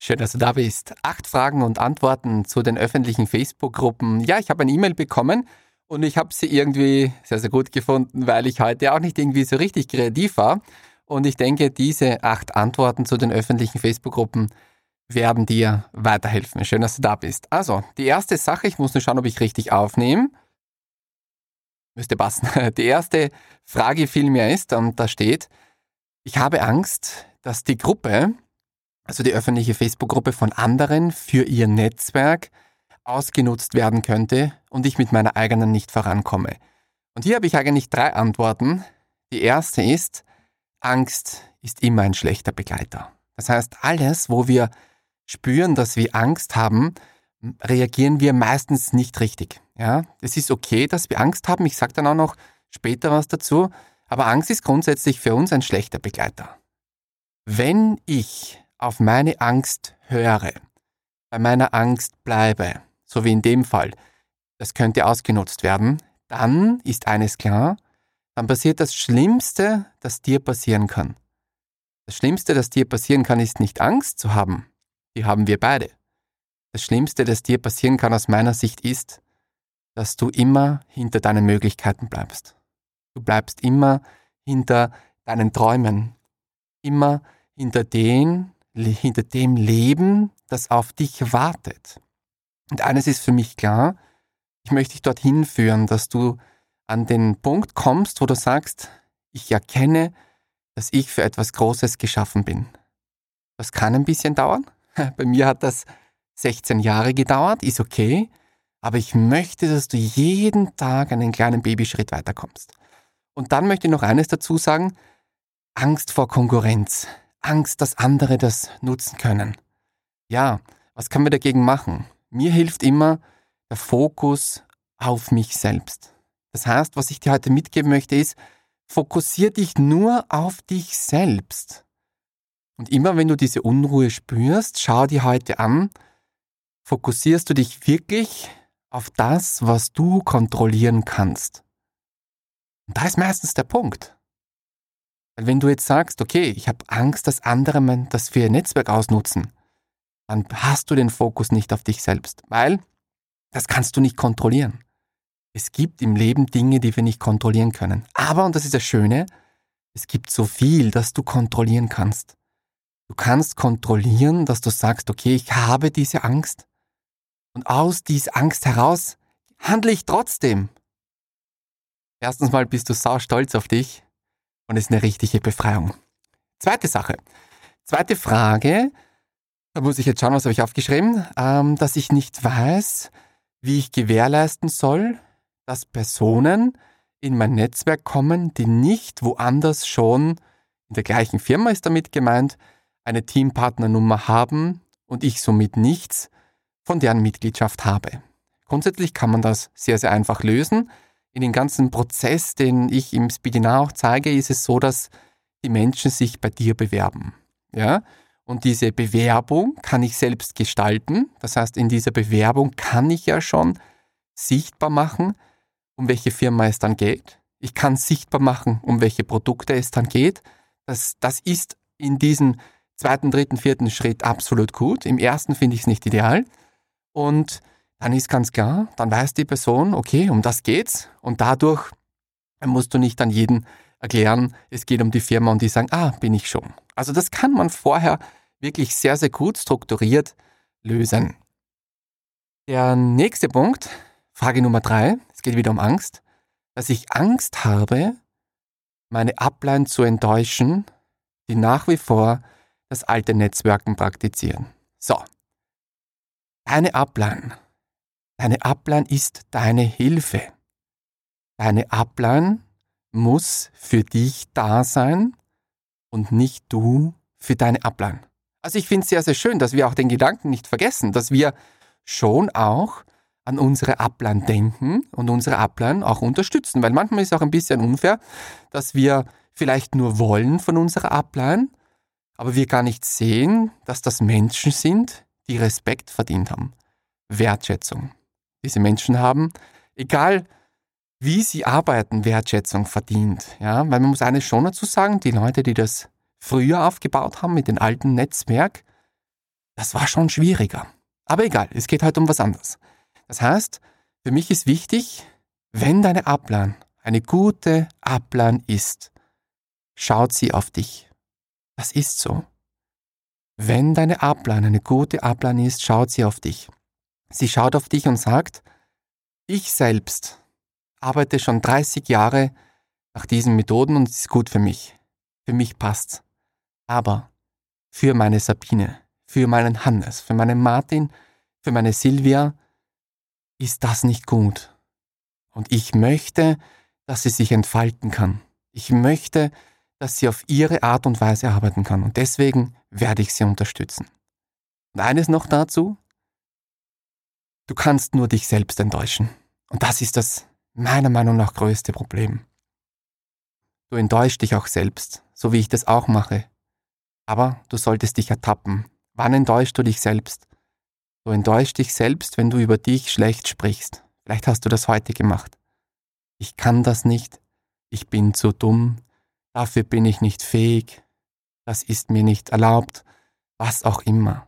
Schön, dass du da bist. 8 Fragen und Antworten zu den öffentlichen Facebook-Gruppen. Ja, ich habe eine E-Mail bekommen und ich habe sie irgendwie sehr, sehr gut gefunden, weil ich heute auch nicht irgendwie so richtig kreativ war. Und ich denke, diese 8 Antworten zu den öffentlichen Facebook-Gruppen werden dir weiterhelfen. Schön, dass du da bist. Also, die erste Sache, ich muss nur schauen, ob ich richtig aufnehme. Müsste passen. Die erste Frage vielmehr ist, und da steht, ich habe Angst, dass die Gruppe, also die öffentliche Facebook-Gruppe von anderen für ihr Netzwerk ausgenutzt werden könnte und ich mit meiner eigenen nicht vorankomme. Und hier habe ich eigentlich 3 Antworten. Die erste ist, Angst ist immer ein schlechter Begleiter. Das heißt, alles, wo wir spüren, dass wir Angst haben, reagieren wir meistens nicht richtig. Ja, es ist okay, dass wir Angst haben. Ich sage dann auch noch später was dazu. Aber Angst ist grundsätzlich für uns ein schlechter Begleiter. Wenn ich auf meine Angst höre, bei meiner Angst bleibe, so wie in dem Fall, das könnte ausgenutzt werden, dann ist eines klar, dann passiert das Schlimmste, das dir passieren kann. Das Schlimmste, das dir passieren kann, ist nicht Angst zu haben. Die haben wir beide. Das Schlimmste, das dir passieren kann aus meiner Sicht ist, dass du immer hinter deinen Möglichkeiten bleibst. Du bleibst immer hinter deinen Träumen, immer hinter dem Leben, das auf dich wartet. Und eines ist für mich klar, ich möchte dich dorthin führen, dass du an den Punkt kommst, wo du sagst, ich erkenne, dass ich für etwas Großes geschaffen bin. Das kann ein bisschen dauern. Bei mir hat das 16 Jahre gedauert, ist okay, aber ich möchte, dass du jeden Tag einen kleinen Babyschritt weiterkommst. Und dann möchte ich noch eines dazu sagen, Angst vor Konkurrenz, Angst, dass andere das nutzen können. Ja, was können wir dagegen machen? Mir hilft immer der Fokus auf mich selbst. Das heißt, was ich dir heute mitgeben möchte, ist, fokussier dich nur auf dich selbst. Und immer wenn du diese Unruhe spürst, schau dir heute an, fokussierst du dich wirklich auf das, was du kontrollieren kannst. Und da ist meistens der Punkt. Weil wenn du jetzt sagst, okay, ich habe Angst, dass andere das für ihr Netzwerk ausnutzen, dann hast du den Fokus nicht auf dich selbst, weil das kannst du nicht kontrollieren. Es gibt im Leben Dinge, die wir nicht kontrollieren können. Aber, und das ist das Schöne, es gibt so viel, das du kontrollieren kannst. Du kannst kontrollieren, dass du sagst, okay, ich habe diese Angst und aus dieser Angst heraus handle ich trotzdem. Erstens mal bist du sau stolz auf dich und es ist eine richtige Befreiung. Zweite Sache. Zweite Frage, da muss ich jetzt schauen, was habe ich aufgeschrieben, dass ich nicht weiß, wie ich gewährleisten soll, dass Personen in mein Netzwerk kommen, die nicht woanders schon, in der gleichen Firma ist damit gemeint, eine Teampartnernummer haben und ich somit nichts von deren Mitgliedschaft habe. Grundsätzlich kann man das sehr, sehr einfach lösen. In dem ganzen Prozess, den ich im Speedinar auch zeige, ist es so, dass die Menschen sich bei dir bewerben. Ja? Und diese Bewerbung kann ich selbst gestalten. Das heißt, in dieser Bewerbung kann ich ja schon sichtbar machen, um welche Firma es dann geht. Ich kann sichtbar machen, um welche Produkte es dann geht. Das ist in diesem 2., 3., 4. Schritt absolut gut. Im ersten finde ich es nicht ideal. Und dann ist ganz klar, dann weiß die Person, okay, um das geht's. Und dadurch musst du nicht an jeden erklären, es geht um die Firma und die sagen, bin ich schon. Also das kann man vorher wirklich sehr, sehr gut strukturiert lösen. Der nächste Punkt, Frage Nummer 3, es geht wieder um Angst, dass ich Angst habe, meine Upline zu enttäuschen, die nach wie vor das alte Netzwerken praktizieren. So, deine Upline ist deine Hilfe. Deine Upline muss für dich da sein und nicht du für deine Upline. Also ich finde es sehr, sehr schön, dass wir auch den Gedanken nicht vergessen, dass wir schon auch an unsere Upline denken und unsere Upline auch unterstützen. Weil manchmal ist es auch ein bisschen unfair, dass wir vielleicht nur wollen von unserer Upline, aber wir gar nicht sehen, dass das Menschen sind, die Respekt verdient haben. Wertschätzung. Diese Menschen haben, egal wie sie arbeiten, Wertschätzung verdient. Ja, weil man muss eines schon dazu sagen, die Leute, die das früher aufgebaut haben mit dem alten Netzwerk, Das war schon schwieriger. Aber egal, es geht heute um was anderes. Das heißt, für mich ist wichtig, wenn deine Upline eine gute Upline ist, schaut sie auf dich. Das ist so. Wenn deine Upline eine gute Upline ist, schaut sie auf dich. Sie schaut auf dich und sagt, ich selbst arbeite schon 30 Jahre nach diesen Methoden und es ist gut für mich. Für mich passt's. Aber für meine Sabine, für meinen Hannes, für meinen Martin, für meine Silvia ist das nicht gut. Und ich möchte, dass sie sich entfalten kann. Ich möchte, dass sie auf ihre Art und Weise arbeiten kann. Und deswegen werde ich sie unterstützen. Und eines noch dazu, du kannst nur dich selbst enttäuschen. Und das ist das meiner Meinung nach größte Problem. Du enttäuschst dich auch selbst, so wie ich das auch mache. Aber du solltest dich ertappen. Wann enttäuschst du dich selbst? Du enttäuschst dich selbst, wenn du über dich schlecht sprichst. Vielleicht hast du das heute gemacht. Ich kann das nicht. Ich bin zu dumm. Dafür bin ich nicht fähig. Das ist mir nicht erlaubt. Was auch immer.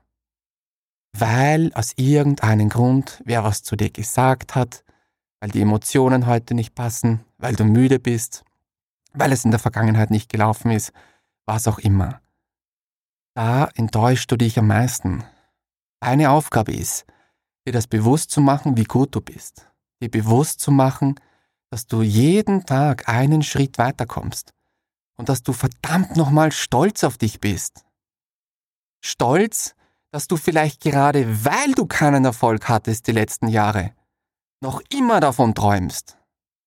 Weil aus irgendeinem Grund wer was zu dir gesagt hat, weil die Emotionen heute nicht passen, weil du müde bist, weil es in der Vergangenheit nicht gelaufen ist, was auch immer. Da enttäuschst du dich am meisten. Deine Aufgabe ist, dir das bewusst zu machen, wie gut du bist. Dir bewusst zu machen, dass du jeden Tag einen Schritt weiterkommst und dass du verdammt nochmal stolz auf dich bist. Stolz, dass du vielleicht gerade, weil du keinen Erfolg hattest die letzten Jahre, noch immer davon träumst.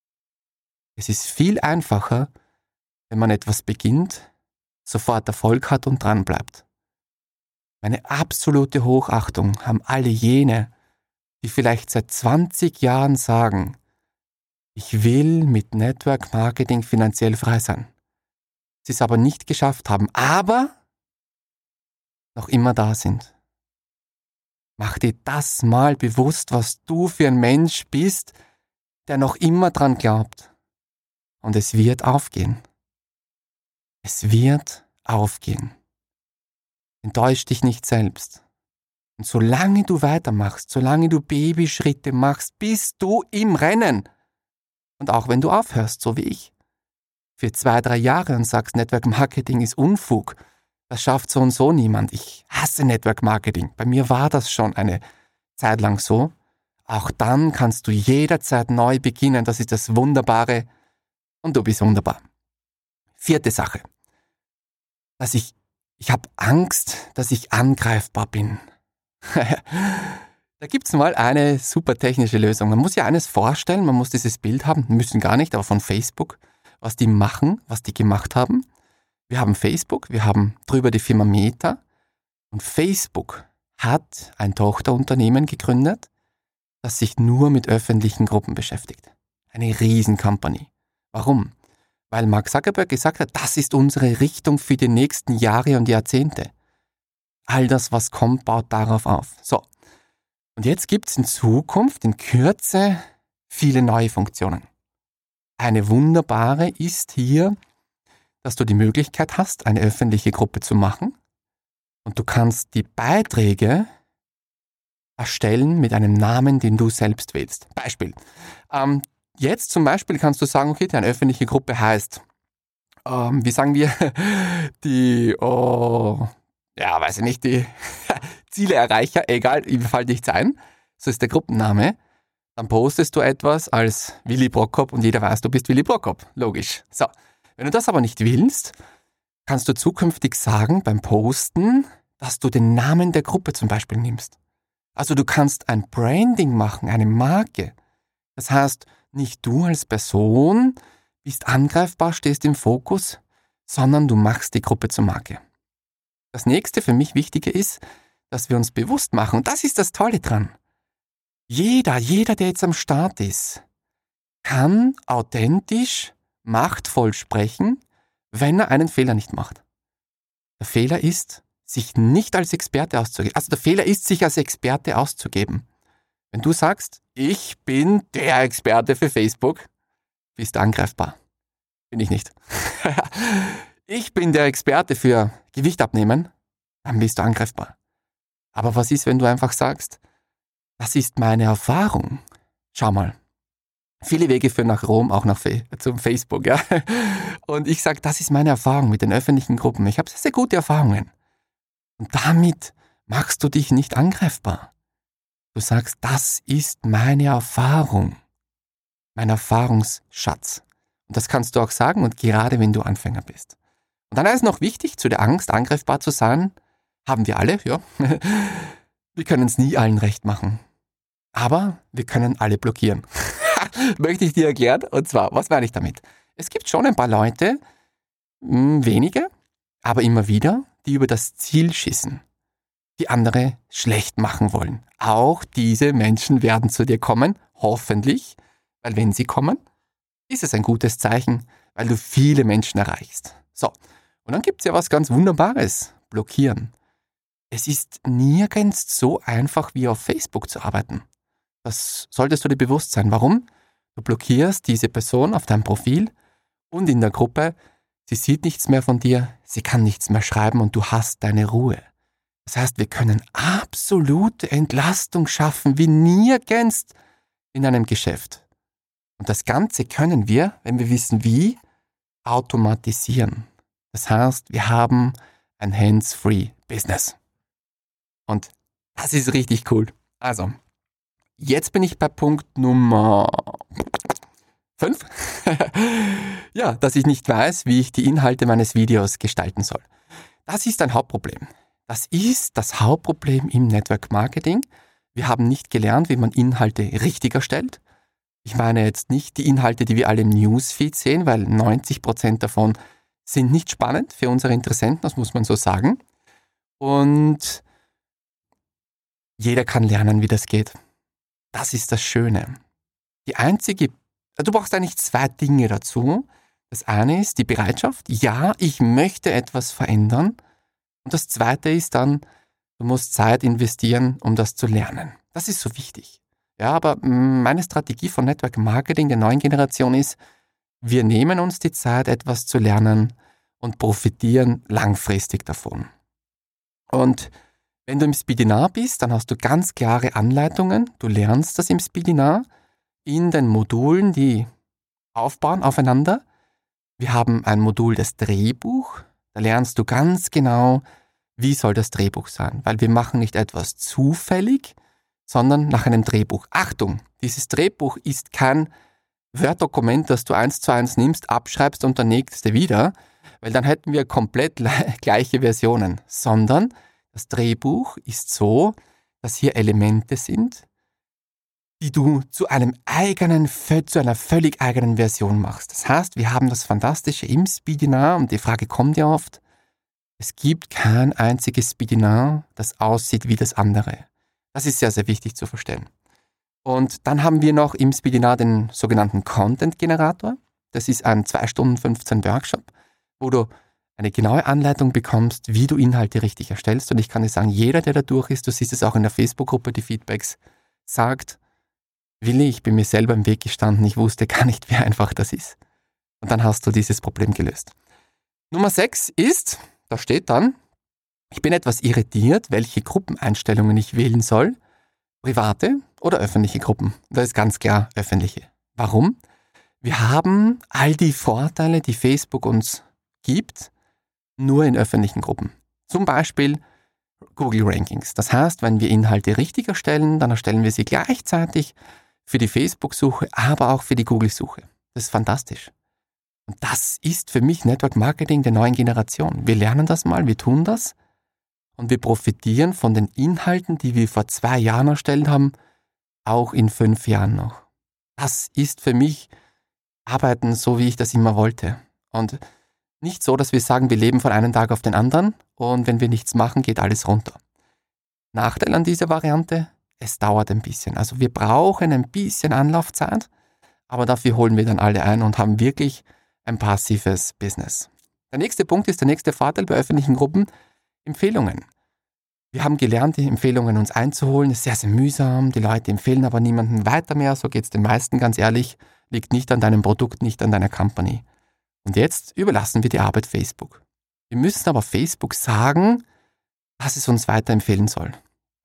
Es ist viel einfacher, wenn man etwas beginnt, sofort Erfolg hat und dranbleibt. Meine absolute Hochachtung haben alle jene, die vielleicht seit 20 Jahren sagen, ich will mit Network Marketing finanziell frei sein. Sie es aber nicht geschafft haben, aber noch immer da sind. Mach dir das mal bewusst, was du für ein Mensch bist, der noch immer dran glaubt. Und es wird aufgehen. Es wird aufgehen. Enttäusch dich nicht selbst. Und solange du weitermachst, solange du Babyschritte machst, bist du im Rennen. Und auch wenn du aufhörst, so wie ich, für 2-3 Jahre und sagst, Network Marketing ist Unfug, das schafft so und so niemand. Ich hasse Network Marketing. Bei mir war das schon eine Zeit lang so. Auch dann kannst du jederzeit neu beginnen. Das ist das Wunderbare. Und du bist wunderbar. 4. Sache. Ich habe Angst, dass ich angreifbar bin. Da gibt's mal eine super technische Lösung. Man muss ja eines vorstellen, man muss dieses Bild haben, müssen gar nicht, aber von Facebook, was die machen, was die gemacht haben. Wir haben Facebook, wir haben drüber die Firma Meta und Facebook hat ein Tochterunternehmen gegründet, das sich nur mit öffentlichen Gruppen beschäftigt. Eine Riesencompany. Warum? Weil Mark Zuckerberg gesagt hat, das ist unsere Richtung für die nächsten Jahre und Jahrzehnte. All das, was kommt, baut darauf auf. So, und jetzt gibt es in Zukunft, in Kürze, viele neue Funktionen. Eine wunderbare ist hier, dass du die Möglichkeit hast, eine öffentliche Gruppe zu machen und du kannst die Beiträge erstellen mit einem Namen, den du selbst wählst. Beispiel. Jetzt zum Beispiel kannst du sagen, okay, deine öffentliche Gruppe heißt, wie sagen wir, die, weiß ich nicht, die Zieleerreicher, egal, mir fällt nichts ein. So ist der Gruppenname. Dann postest du etwas als Willi Brokop und jeder weiß, du bist Willi Brokop. Logisch. So. Wenn du das aber nicht willst, kannst du zukünftig sagen beim Posten, dass du den Namen der Gruppe zum Beispiel nimmst. Also du kannst ein Branding machen, eine Marke. Das heißt, nicht du als Person bist angreifbar, stehst im Fokus, sondern du machst die Gruppe zur Marke. Das nächste für mich Wichtige ist, dass wir uns bewusst machen, und das ist das Tolle dran. Jeder, der jetzt am Start ist, kann authentisch, machtvoll sprechen, wenn er einen Fehler nicht macht. Der Fehler ist, sich nicht als Experte auszugeben. Also der Fehler ist, sich als Experte auszugeben. Wenn du sagst, ich bin der Experte für Facebook, bist du angreifbar. Bin ich nicht. Ich bin der Experte für Gewicht abnehmen, dann bist du angreifbar. Aber was ist, wenn du einfach sagst, das ist meine Erfahrung? Schau mal, viele Wege führen nach Rom, auch zum Facebook. Ja? Und ich sage, das ist meine Erfahrung mit den öffentlichen Gruppen. Ich habe sehr, sehr gute Erfahrungen. Und damit machst du dich nicht angreifbar. Du sagst, das ist meine Erfahrung, mein Erfahrungsschatz. Und das kannst du auch sagen, und gerade wenn du Anfänger bist. Und dann ist noch wichtig, zu der Angst, angreifbar zu sein, haben wir alle, ja. Wir können es nie allen recht machen. Aber wir können alle blockieren. Möchte ich dir erklären. Und zwar, was meine ich damit? Es gibt schon ein paar Leute, wenige, aber immer wieder, die über das Ziel schießen, die andere schlecht machen wollen. Auch diese Menschen werden zu dir kommen, hoffentlich, weil wenn sie kommen, ist es ein gutes Zeichen, weil du viele Menschen erreichst. So, und dann gibt es ja was ganz Wunderbares, blockieren. Es ist nirgends so einfach wie auf Facebook zu arbeiten. Das solltest du dir bewusst sein. Warum? Du blockierst diese Person auf deinem Profil und in der Gruppe. Sie sieht nichts mehr von dir, sie kann nichts mehr schreiben und du hast deine Ruhe. Das heißt, wir können absolute Entlastung schaffen wie nirgends in einem Geschäft. Und das Ganze können wir, wenn wir wissen wie, automatisieren. Das heißt, wir haben ein Hands-Free-Business. Und das ist richtig cool. Also, jetzt bin ich bei Punkt Nummer 5. Ja, dass ich nicht weiß, wie ich die Inhalte meines Videos gestalten soll. Das ist ein Hauptproblem. Das ist das Hauptproblem im Network Marketing. Wir haben nicht gelernt, wie man Inhalte richtig erstellt. Ich meine jetzt nicht die Inhalte, die wir alle im Newsfeed sehen, weil 90% davon sind nicht spannend für unsere Interessenten, das muss man so sagen. Und jeder kann lernen, wie das geht. Das ist das Schöne. Du brauchst eigentlich 2 Dinge dazu. Das eine ist die Bereitschaft. Ja, ich möchte etwas verändern. Und das zweite ist dann, du musst Zeit investieren, um das zu lernen. Das ist so wichtig. Ja, aber meine Strategie von Network Marketing der neuen Generation ist, wir nehmen uns die Zeit, etwas zu lernen und profitieren langfristig davon. Und wenn du im Speedinar bist, dann hast du ganz klare Anleitungen. Du lernst das im Speedinar in den Modulen, die aufbauen aufeinander. Wir haben ein Modul, das Drehbuch. Da lernst du ganz genau, wie soll das Drehbuch sein. Weil wir machen nicht etwas zufällig, sondern nach einem Drehbuch. Achtung, dieses Drehbuch ist kein Word-Dokument, das du 1:1 nimmst, abschreibst und dann nächste wieder, weil dann hätten wir komplett gleiche Versionen, sondern das Drehbuch ist so, dass hier Elemente sind, die du zu einer völlig eigenen Version machst. Das heißt, wir haben das Fantastische im Speedinar und die Frage kommt ja oft, es gibt kein einziges Speedinar, das aussieht wie das andere. Das ist sehr, sehr wichtig zu verstehen. Und dann haben wir noch im Speedinar den sogenannten Content-Generator. Das ist ein 2 Stunden 15 Workshop, wo du eine genaue Anleitung bekommst, wie du Inhalte richtig erstellst. Und ich kann dir sagen, jeder, der da durch ist, du siehst es auch in der Facebook-Gruppe, die Feedbacks, sagt, Willi, ich bin mir selber im Weg gestanden, ich wusste gar nicht, wie einfach das ist. Und dann hast du dieses Problem gelöst. Nummer 6 ist, da steht dann, ich bin etwas irritiert, welche Gruppeneinstellungen ich wählen soll, private oder öffentliche Gruppen. Das ist ganz klar öffentliche. Warum? Wir haben all die Vorteile, die Facebook uns gibt, nur in öffentlichen Gruppen. Zum Beispiel Google Rankings. Das heißt, wenn wir Inhalte richtig erstellen, dann erstellen wir sie gleichzeitig für die Facebook-Suche, aber auch für die Google-Suche. Das ist fantastisch. Und das ist für mich Network Marketing der neuen Generation. Wir lernen das mal, wir tun das und wir profitieren von den Inhalten, die wir vor 2 Jahren erstellt haben, auch in 5 Jahren noch. Das ist für mich Arbeiten, so wie ich das immer wollte. Und nicht so, dass wir sagen, wir leben von einem Tag auf den anderen und wenn wir nichts machen, geht alles runter. Nachteil an dieser Variante, es dauert ein bisschen. Also wir brauchen ein bisschen Anlaufzeit, aber dafür holen wir dann alle ein und haben wirklich ein passives Business. Der nächste Punkt ist der nächste Vorteil bei öffentlichen Gruppen, Empfehlungen. Wir haben gelernt, die Empfehlungen uns einzuholen. Das ist sehr, sehr mühsam. Die Leute empfehlen aber niemanden weiter mehr. So geht es den meisten, ganz ehrlich. Liegt nicht an deinem Produkt, nicht an deiner Company. Und jetzt überlassen wir die Arbeit Facebook. Wir müssen aber Facebook sagen, dass es uns weiterempfehlen soll.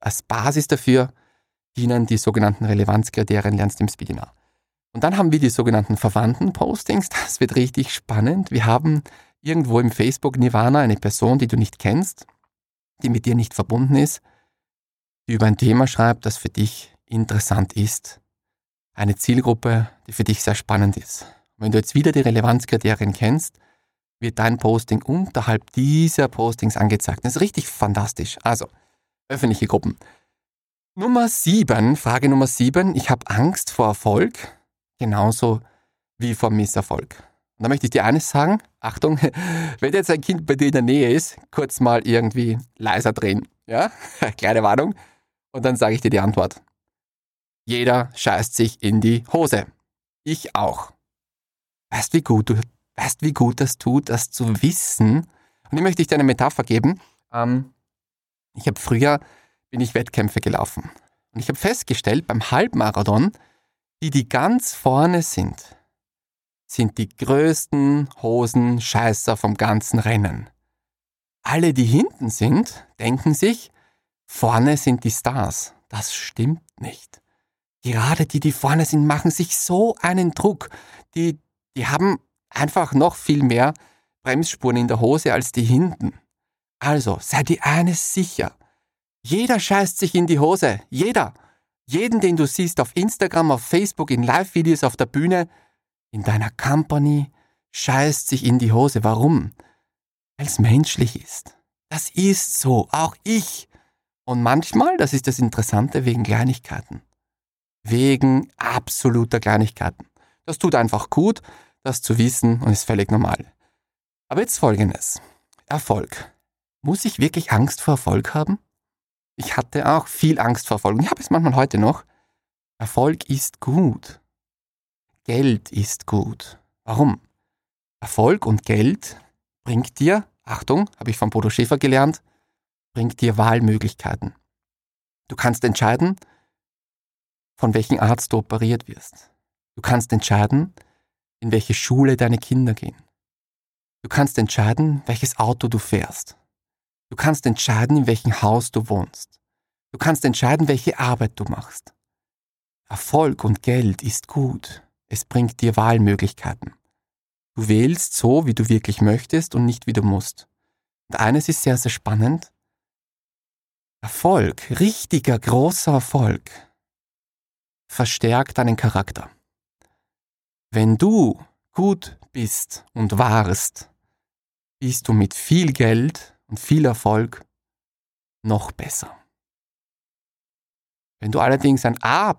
als Basis dafür dienen die sogenannten Relevanzkriterien, lernst du im Speedinar. Und dann haben wir die sogenannten verwandten Postings. Das wird richtig spannend. Wir haben irgendwo im Facebook-Nirvana eine Person, die du nicht kennst, die mit dir nicht verbunden ist, die über ein Thema schreibt, das für dich interessant ist. Eine Zielgruppe, die für dich sehr spannend ist. Wenn du jetzt wieder die Relevanzkriterien kennst, wird dein Posting unterhalb dieser Postings angezeigt. Das ist richtig fantastisch. Also, öffentliche Gruppen. Frage Nummer 7. Ich habe Angst vor Erfolg, genauso wie vor Misserfolg. Und da möchte ich dir eines sagen. Achtung, wenn jetzt ein Kind bei dir in der Nähe ist, kurz mal irgendwie leiser drehen. Ja, kleine Warnung. Und dann sage ich dir die Antwort. Jeder scheißt sich in die Hose. Ich auch. Weißt wie gut das tut, das zu wissen? Und ich möchte dir eine Metapher geben. Früher bin ich Wettkämpfe gelaufen. Und ich habe festgestellt, beim Halbmarathon, die ganz vorne sind die größten Hosenscheißer vom ganzen Rennen. Alle, die hinten sind, denken sich, vorne sind die Stars. Das stimmt nicht. Gerade die vorne sind, machen sich so einen Druck. Die haben einfach noch viel mehr Bremsspuren in der Hose als die hinten. Also, sei dir eines sicher. Jeder scheißt sich in die Hose. Jeder. Jeden, den du siehst auf Instagram, auf Facebook, in Live-Videos auf der Bühne, in deiner Company, scheißt sich in die Hose. Warum? Weil es menschlich ist. Das ist so. Auch ich. Und manchmal, das ist das Interessante, wegen Kleinigkeiten. Wegen absoluter Kleinigkeiten. Das tut einfach gut, das zu wissen und ist völlig normal. Aber jetzt Folgendes. Erfolg. Muss ich wirklich Angst vor Erfolg haben? Ich hatte auch viel Angst vor Erfolg und ich habe es manchmal heute noch. Erfolg ist gut. Geld ist gut. Warum? Erfolg und Geld bringt dir, Achtung, habe ich von Bodo Schäfer gelernt, bringt dir Wahlmöglichkeiten. Du kannst entscheiden, von welchem Arzt du operiert wirst. Du kannst entscheiden, in welche Schule deine Kinder gehen. Du kannst entscheiden, welches Auto du fährst. Du kannst entscheiden, in welchem Haus du wohnst. Du kannst entscheiden, welche Arbeit du machst. Erfolg und Geld ist gut. Es bringt dir Wahlmöglichkeiten. Du wählst so, wie du wirklich möchtest und nicht wie du musst. Und eines ist sehr, sehr spannend. Erfolg, richtiger, großer Erfolg, verstärkt deinen Charakter. Wenn du gut bist und warst, bist du mit viel Geld und viel Erfolg noch besser. Wenn du allerdings ein A...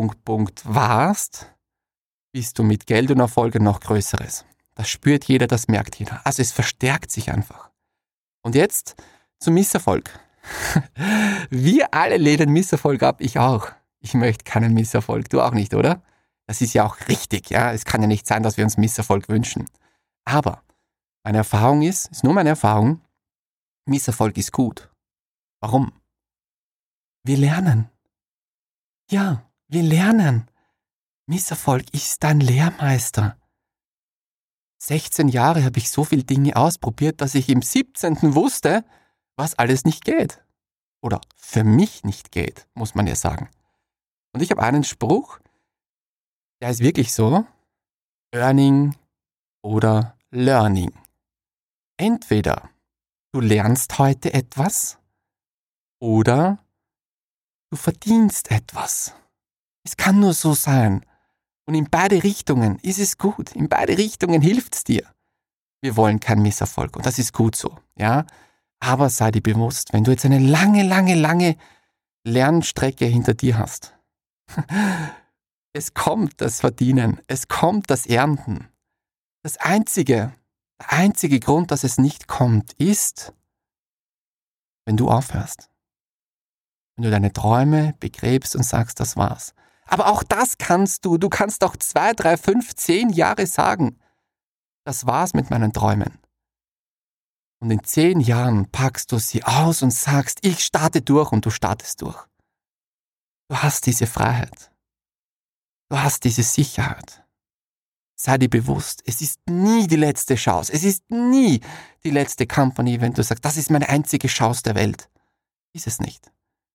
warst, bist du mit Geld und Erfolg noch Größeres. Das spürt jeder, das merkt jeder. Also es verstärkt sich einfach. Und jetzt zum Misserfolg. Wir alle lehnen Misserfolg ab, ich auch. Ich möchte keinen Misserfolg, du auch nicht, oder? Das ist ja auch richtig, ja. Es kann ja nicht sein, dass wir uns Misserfolg wünschen. Aber meine Erfahrung ist nur meine Erfahrung, Misserfolg ist gut. Warum? Wir lernen. Ja, wir lernen. Misserfolg ist dein Lehrmeister. 16 Jahre habe ich so viele Dinge ausprobiert, dass ich im 17. wusste, was alles nicht geht. Oder für mich nicht geht, muss man ja sagen. Und ich habe einen Spruch, der ist wirklich so: Earning oder Learning. Entweder du lernst heute etwas oder du verdienst etwas. Es kann nur so sein. Und in beide Richtungen ist es gut. In beide Richtungen hilft es dir. Wir wollen keinen Misserfolg und das ist gut so, ja. Aber sei dir bewusst, wenn du jetzt eine lange Lernstrecke hinter dir hast, es kommt das Verdienen, es kommt das Ernten. Der einzige Grund, dass es nicht kommt, ist, wenn du aufhörst. Wenn du deine Träume begräbst und sagst, das war's. Aber auch das kannst du. Du kannst auch 2, 3, 5, 10 Jahre sagen, das war's mit meinen Träumen. Und in 10 Jahren packst du sie aus und sagst, ich starte durch, und du startest durch. Du hast diese Freiheit. Du hast diese Sicherheit. Sei dir bewusst, es ist nie die letzte Chance. Es ist nie die letzte Company, wenn du sagst, das ist meine einzige Chance der Welt. Ist es nicht.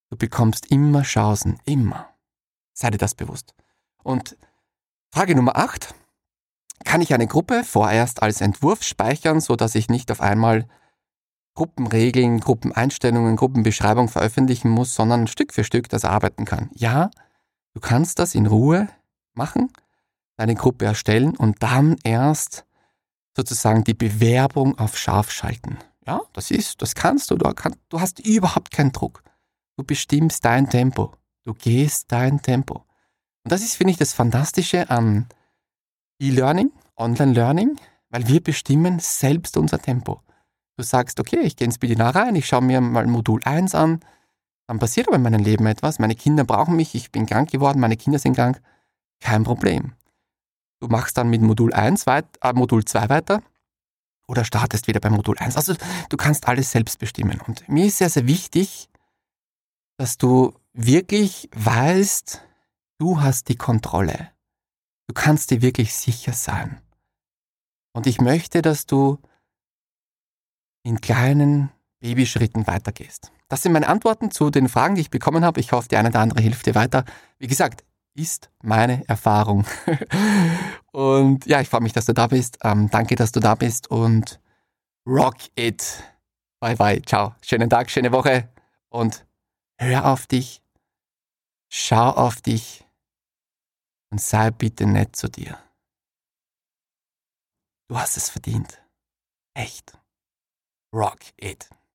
Du bekommst immer Chancen, immer. Sei dir das bewusst. Und Frage Nummer 8. Kann ich eine Gruppe vorerst als Entwurf speichern, sodass ich nicht auf einmal Gruppenregeln, Gruppeneinstellungen, Gruppenbeschreibung veröffentlichen muss, sondern Stück für Stück das arbeiten kann? Ja, du kannst das in Ruhe machen, deine Gruppe erstellen und dann erst sozusagen die Bewerbung auf scharf schalten. Ja, das kannst du. Du hast überhaupt keinen Druck. Du bestimmst dein Tempo. Du gehst dein Tempo. Und das ist, finde ich, das Fantastische an E-Learning, Online-Learning, weil wir bestimmen selbst unser Tempo. Du sagst, okay, ich gehe ins Webinar rein, ich schaue mir mal Modul 1 an, dann passiert aber in meinem Leben etwas, meine Kinder brauchen mich, ich bin krank geworden, meine Kinder sind krank, kein Problem. Du machst dann mit Modul 2 weiter oder startest wieder bei Modul 1. Also du kannst alles selbst bestimmen. Und mir ist sehr, sehr wichtig, dass du wirklich weißt, du hast die Kontrolle. Du kannst dir wirklich sicher sein. Und ich möchte, dass du in kleinen Babyschritten weitergehst. Das sind meine Antworten zu den Fragen, die ich bekommen habe. Ich hoffe, die eine oder andere hilft dir weiter. Wie gesagt, ist meine Erfahrung. Und ja, ich freue mich, dass du da bist. Danke, dass du da bist und rock it. Bye, bye. Ciao. Schönen Tag, schöne Woche und hör auf dich. Schau auf dich und sei bitte nett zu dir. Du hast es verdient. Echt. Rock it.